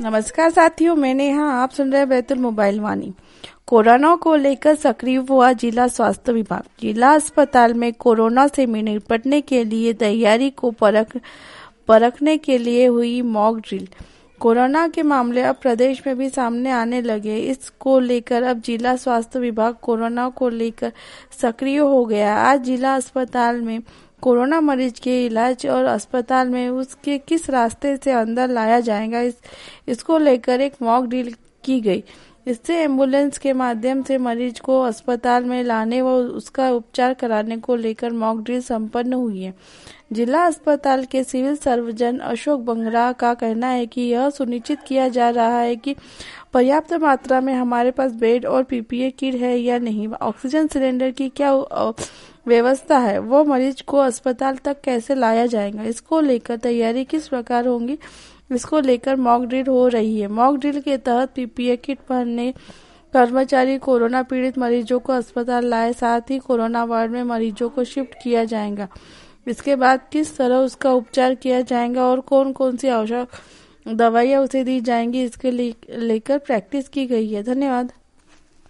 नमस्कार साथियों, मैंने यहाँ आप सुन रहे बैतुल मोबाइल वाणी। कोरोना को लेकर सक्रिय हुआ जिला स्वास्थ्य विभाग। जिला अस्पताल में कोरोना से निपटने के लिए तैयारी को परखने के लिए हुई मॉक ड्रिल। कोरोना के मामले अब प्रदेश में भी सामने आने लगे। इसको लेकर अब जिला स्वास्थ्य विभाग कोरोना को लेकर सक्रिय हो गया। आज जिला अस्पताल में कोरोना मरीज के इलाज और अस्पताल में उसके किस रास्ते से अंदर लाया जाएगा, इसको लेकर एक मॉक ड्रिल की गई। इससे एम्बुलेंस के माध्यम से मरीज को अस्पताल में लाने व उसका उपचार कराने को लेकर मॉक ड्रिल संपन्न हुई है। जिला अस्पताल के सिविल सर्जन अशोक बंगरा का कहना है कि यह सुनिश्चित किया जा रहा है कि पर्याप्त मात्रा में हमारे पास बेड और पीपीई किट है या नहीं, ऑक्सीजन सिलेंडर की क्या व्यवस्था है, वो मरीज को अस्पताल तक कैसे लाया जाएगा, इसको लेकर तैयारी किस प्रकार होंगी, इसको लेकर मॉक ड्रिल हो रही है। मॉक ड्रिल के तहत पीपीई किट पहनने कर्मचारी कोरोना पीड़ित मरीजों को अस्पताल लाए, साथ ही कोरोना वार्ड में मरीजों को शिफ्ट किया जाएगा। इसके बाद किस तरह उसका उपचार किया जाएगा और कौन कौन सी आवश्यक दवाइयाँ उसे दी जाएंगी, इसके लेकर प्रैक्टिस की गई है। धन्यवाद।